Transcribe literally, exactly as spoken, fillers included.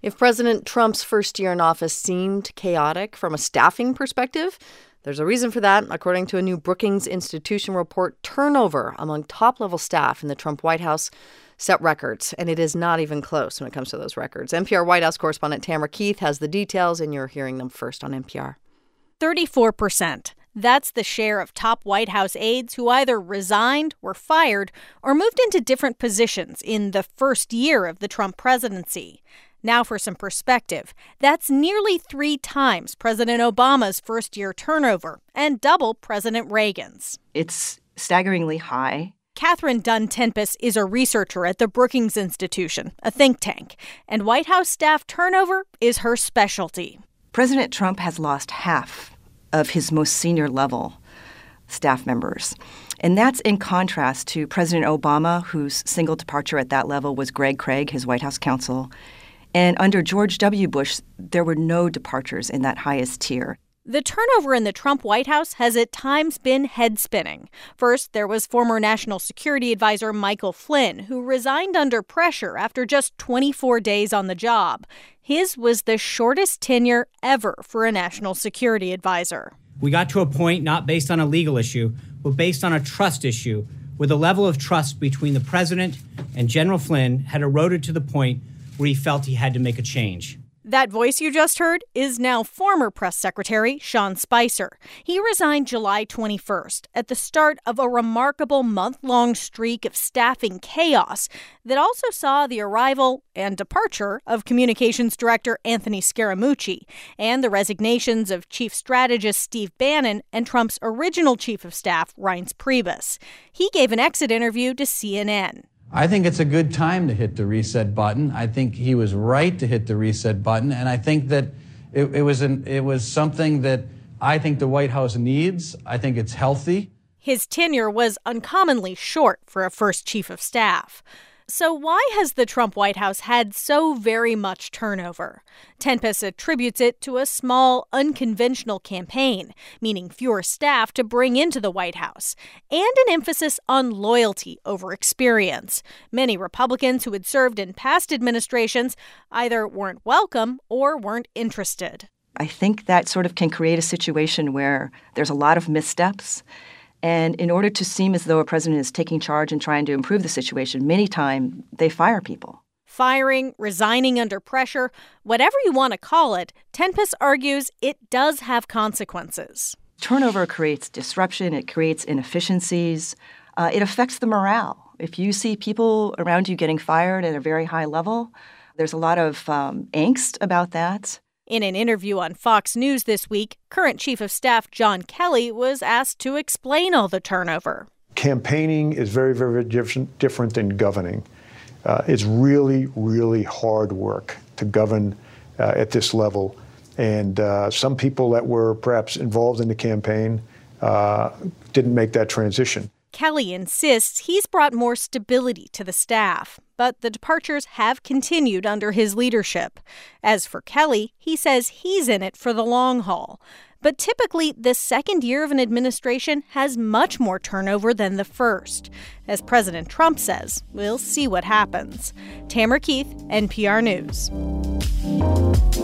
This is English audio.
If President Trump's first year in office seemed chaotic from a staffing perspective, there's a reason for that. According to a new Brookings Institution report, turnover among top-level staff in the Trump White House set records, and it is not even close when it comes to those records. N P R White House correspondent Tamara Keith has the details, and you're hearing them first on N P R. thirty-four percent. That's the share of top White House aides who either resigned, were fired, or moved into different positions in the first year of the Trump presidency. Now for some perspective, that's nearly three times President Obama's first-year turnover and double President Reagan's. It's staggeringly high. Catherine Dunn-Tempest is a researcher at the Brookings Institution, a think tank, and White House staff turnover is her specialty. President Trump has lost half of his most senior level staff members. And that's in contrast to President Obama, whose single departure at that level was Greg Craig, his White House counsel. And under George W. Bush, there were no departures in that highest tier. The turnover in the Trump White House has at times been head-spinning. First, there was former National Security Advisor Michael Flynn, who resigned under pressure after just twenty-four days on the job. His was the shortest tenure ever for a national security advisor. We got to a point not based on a legal issue, but based on a trust issue, where the level of trust between the president and General Flynn had eroded to the point where he felt he had to make a change. That voice you just heard is now former Press Secretary Sean Spicer. He resigned July twenty-first at the start of a remarkable month-long streak of staffing chaos that also saw the arrival and departure of Communications Director Anthony Scaramucci and the resignations of Chief Strategist Steve Bannon and Trump's original Chief of Staff Reince Priebus. He gave an exit interview to C N N. I think it's a good time to hit the reset button. I think he was right to hit the reset button, and I think that it, it was an, it was something that I think the White House needs. I think it's healthy. His tenure was uncommonly short for a first chief of staff. So why has the Trump White House had so very much turnover? Tempest attributes it to a small, unconventional campaign, meaning fewer staff to bring into the White House, and an emphasis on loyalty over experience. Many Republicans who had served in past administrations either weren't welcome or weren't interested. I think that sort of can create a situation where there's a lot of missteps. And in order to seem as though a president is taking charge and trying to improve the situation, many times they fire people. Firing, resigning under pressure, whatever you want to call it, Tempest argues it does have consequences. Turnover creates disruption. It creates inefficiencies. Uh, it affects the morale. If you see people around you getting fired at a very high level, there's a lot of um, angst about that. In an interview on Fox News this week, current Chief of Staff John Kelly was asked to explain all the turnover. Campaigning is very, very different, different than governing. Uh, it's really, really hard work to govern uh, at this level. And uh, some people that were perhaps involved in the campaign uh, didn't make that transition. Kelly insists he's brought more stability to the staff, but the departures have continued under his leadership. As for Kelly, he says he's in it for the long haul. But typically, the second year of an administration has much more turnover than the first. As President Trump says, we'll see what happens. Tamara Keith, N P R News.